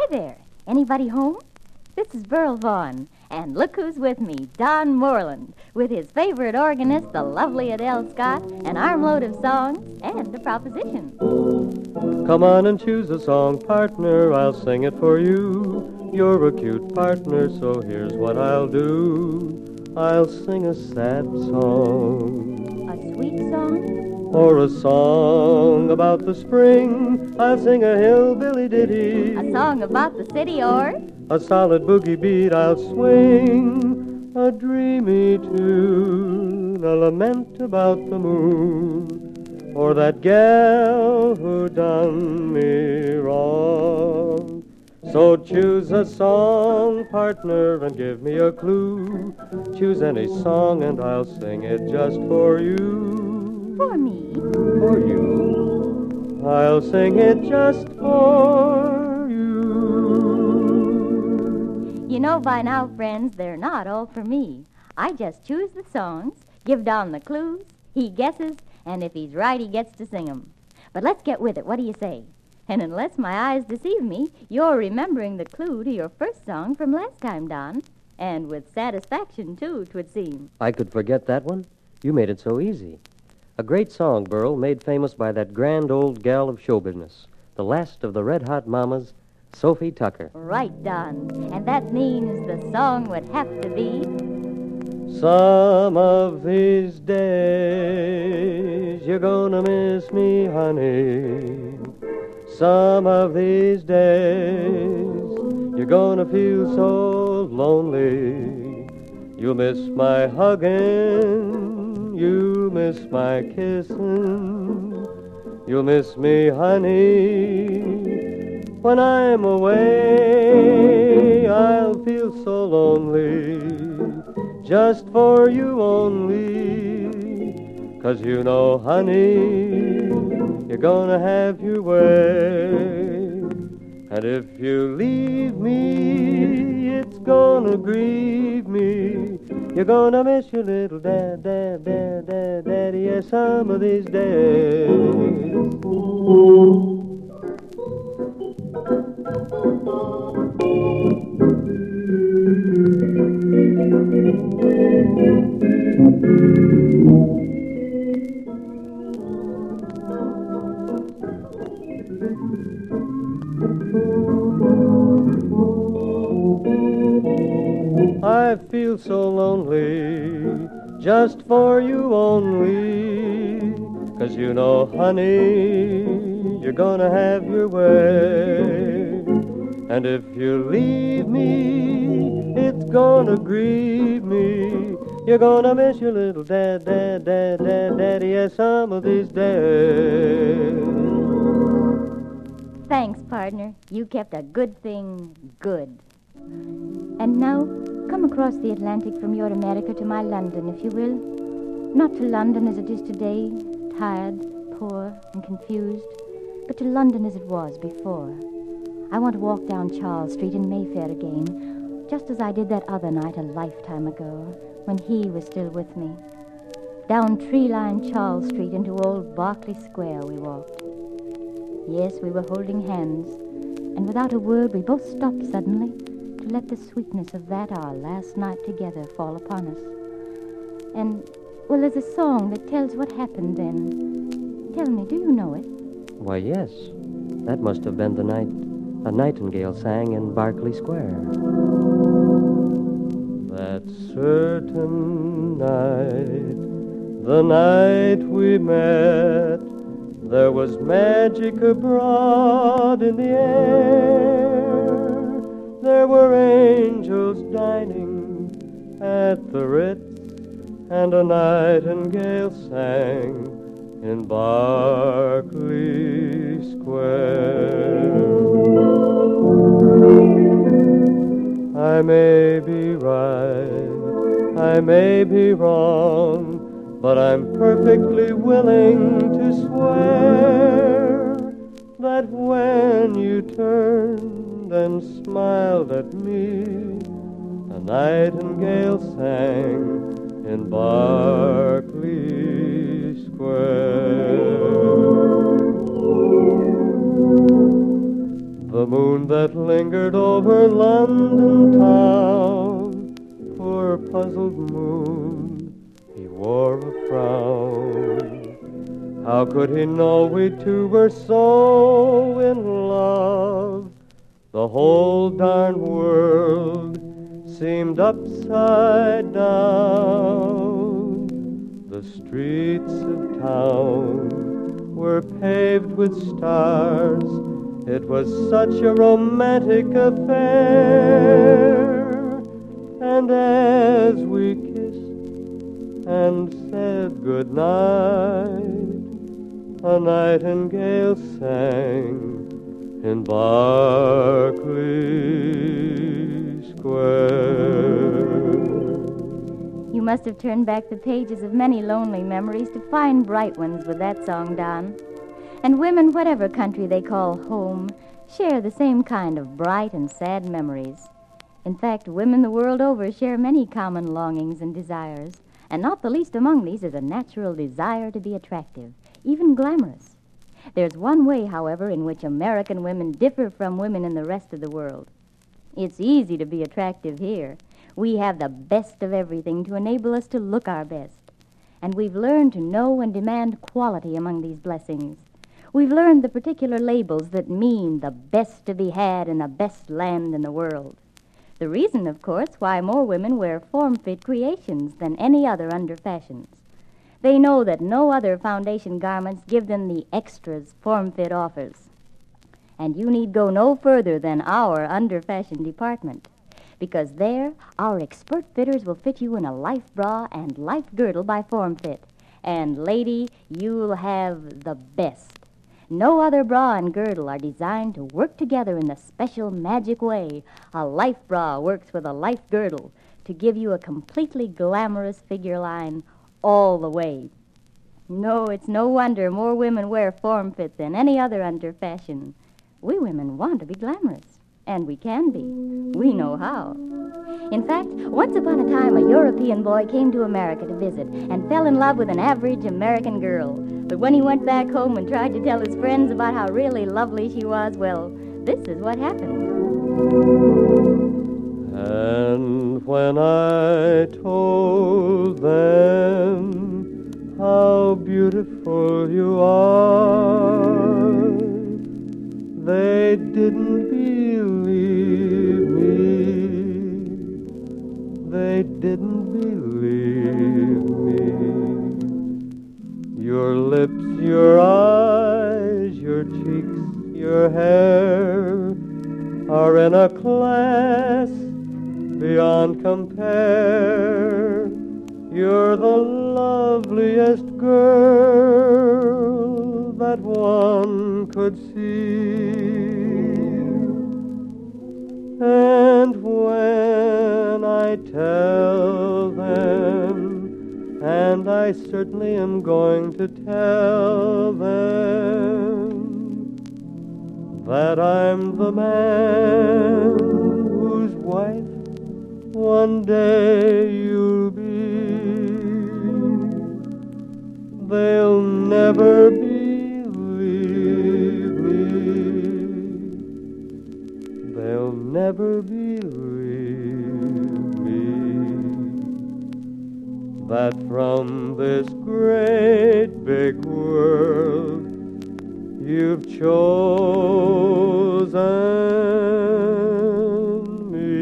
Hi there. Anybody home? This is Burl Vaughn, and look who's with me, Don Moreland, with his favorite organist, the lovely Adele Scott, an armload of songs, and a proposition. Come on and choose a song, partner, I'll sing it for you. You're a cute partner, so here's what I'll do. I'll sing a sad song. A sweet song? Or a song about the spring. I'll sing a hillbilly ditty. A song about the city, or? A solid boogie beat I'll swing. A dreamy tune, a lament about the moon. Or that gal who done me wrong. So choose a song, partner, and give me a clue. Choose any song and I'll sing it just for you. For me. For you. I'll sing it just for you. You know by now, friends, they're not all for me. I just choose the songs, give Don the clues, he guesses, and if he's right, he gets to sing 'em. But let's get with it. What do you say? And unless my eyes deceive me, you're remembering the clue to your first song from last time, Don. And with satisfaction, too, 'twould seem. I could forget that one? You made it so easy. A great song, Burl, made famous by that grand old gal of show business, the last of the red-hot mamas, Sophie Tucker. Right, Don. And that means the song would have to be... Some of these days you're gonna miss me, honey. Some of these days you're gonna feel so lonely. You'll miss my hugging, you'll miss my kissing, you'll miss me, honey. When I'm away, I'll feel so lonely, just for you only. 'Cause you know, honey, you're gonna have your way. And if you leave me, it's gonna grieve me. You're gonna miss your little daddy, yes, some of these days. I feel so lonely, just for you only. 'Cause you know, honey, you're gonna have your way. And if you leave me, it's gonna grieve me. You're gonna miss your little daddy, yes, some of these days. Thanks, partner. You kept a good thing good. And now, come across the Atlantic from your America to my London, if you will. Not to London as it is today, tired, poor, and confused, but to London as it was before. I want to walk down Charles Street in Mayfair again, just as I did that other night a lifetime ago, when he was still with me. Down tree-lined Charles Street into old Berkeley Square we walked. Yes, we were holding hands, and without a word we both stopped suddenly to let the sweetness of that our last night together fall upon us. And, well, there's a song that tells what happened then. Tell me, do you know it? Why, yes. That must have been the night a nightingale sang in Berkeley Square. That certain night, the night we met, there was magic abroad in the air. There were angels dining at the Ritz, and a nightingale sang in Berkeley Square. I may be right, I may be wrong, but I'm perfectly willing to swear that when you turned and smiled at me, a nightingale sang in Berkeley Square. The The moon that lingered over London town, poor puzzled moon, he wore a frown. How could he know we two were so in love? The whole darn world seemed upside down. The streets of town were paved with stars. It was such a romantic affair. And as we kissed and said goodnight, a nightingale sang in Berkeley Square. You must have turned back the pages of many lonely memories to find bright ones with that song, Don. And women, whatever country they call home, share the same kind of bright and sad memories. In fact, women the world over share many common longings and desires, and not the least among these is a natural desire to be attractive, even glamorous. There's one way, however, in which American women differ from women in the rest of the world. It's easy to be attractive here. We have the best of everything to enable us to look our best. And we've learned to know and demand quality among these blessings. We've learned the particular labels that mean the best to be had in the best land in the world. The reason, of course, why more women wear form-fit creations than any other under fashions. They know that no other foundation garments give them the extras form-fit offers. And you need go no further than our under-fashion department, because there, our expert fitters will fit you in a life bra and life girdle by Form-Fit. And, lady, you'll have the best. No other bra and girdle are designed to work together in the special magic way a life bra works with a life girdle to give you a completely glamorous figure line all the way. No, it's no wonder more women wear form-fit than any other under fashion. We women want to be glamorous, and we can be. We know how. In fact, once upon a time, a European boy came to America to visit and fell in love with an average American girl. But when he went back home and tried to tell his friends about how really lovely she was, well, this is what happened. And when I told them how beautiful you are, they didn't believe me. They didn't believe me. Your lips, your eyes, your cheeks, your hair are in a class beyond compare. You're the loveliest girl that one could see. And when I tell them, and I certainly am going to tell them, that I'm the man whose wife one day you'll be, they'll never believe me. They'll never believe me that from this great big world you've chosen me.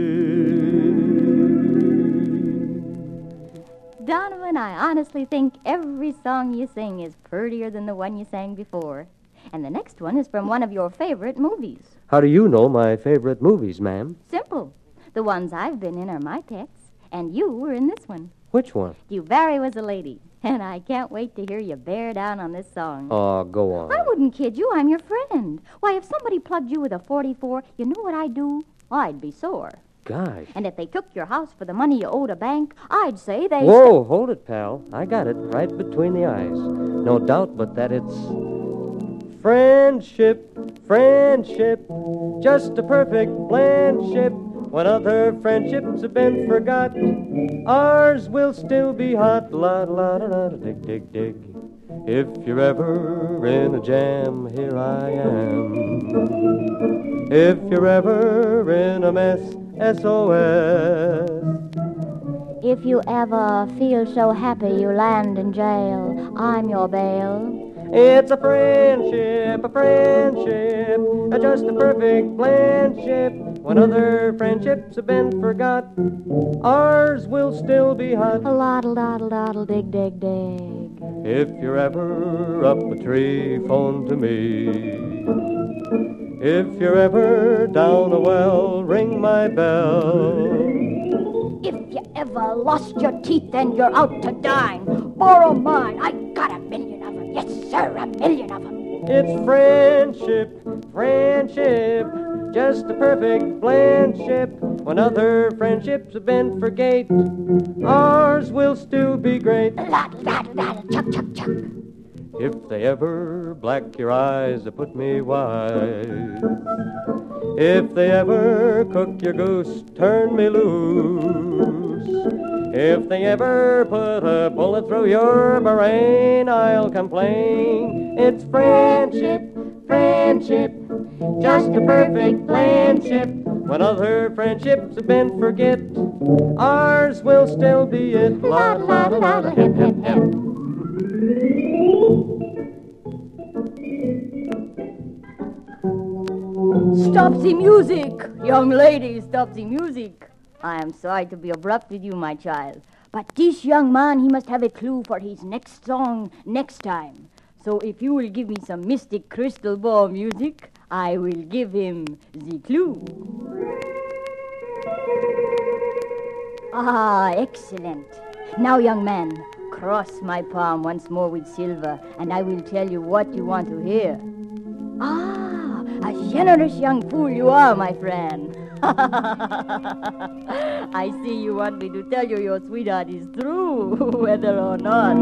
Donovan, I honestly think every song you sing is prettier than the one you sang before. And the next one is from one of your favorite movies. How do you know my favorite movies, ma'am? Simple. The ones I've been in are my pets, and you were in this one. Which one? You Barry Was a Lady, and I can't wait to hear you bear down on this song. Oh, go on. I wouldn't kid you. I'm your friend. Why, if somebody plugged you with a 44, you know what I'd do? I'd be sore. Gosh. And if they took your house for the money you owed a bank, I'd say they... Whoa, hold it, pal. I got it right between the eyes. No doubt but that it's... Friendship, friendship, just a perfect friendship. When other friendships have been forgot, ours will still be hot. La la da da dig dig dig. If you're ever in a jam, here I am. If you're ever in a mess, SOS. If you ever feel so happy you land in jail, I'm your bail. It's a friendship, just a perfect friendship. When other friendships have been forgot, ours will still be hot. Loddle, doddle, doddle, dig, dig, dig. If you're ever up a tree, phone to me. If you're ever down a well, ring my bell. If you ever lost your teeth and you're out to dine, borrow mine. I got 1,000,000 of them. Yes, sir, 1,000,000 of them. It's friendship, just a perfect friendship. When other friendships have been forgate, ours will still be great. Loddle, doddle, doddle, chuck, chuck, chuck. If they ever black your eyes or put me wise, if they ever cook your goose, turn me loose. If they ever put a bullet through your brain, I'll complain. It's friendship, just a perfect friendship. When other friendships have been forget, ours will still be it. La la la la, hip hip hip. Stop the music! Young lady, stop the music. I am sorry to be abrupt with you, my child. But this young man, he must have a clue for his next song next time. So if you will give me some mystic crystal ball music, I will give him the clue. Ah, excellent. Now, young man, cross my palm once more with silver, and I will tell you what you want to hear. Ah, a generous young fool you are, my friend. I see you want me to tell you your sweetheart is true, whether or not.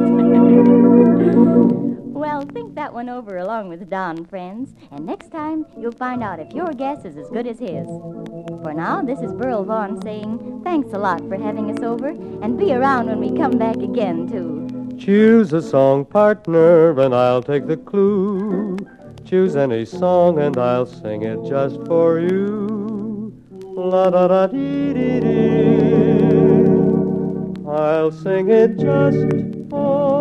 Well, think that one over along with Don, friends, and next time you'll find out if your guess is as good as his. For now, this is Burl Vaughn saying thanks a lot for having us over, and be around when we come back again, too. Choose a song partner and I'll take the clue. Choose any song and I'll sing it just for you. La da da dee dee dee. I'll sing it just for